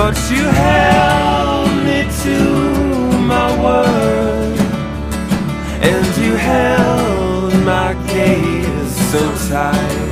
but you held me to my word, and you held my gaze so tight.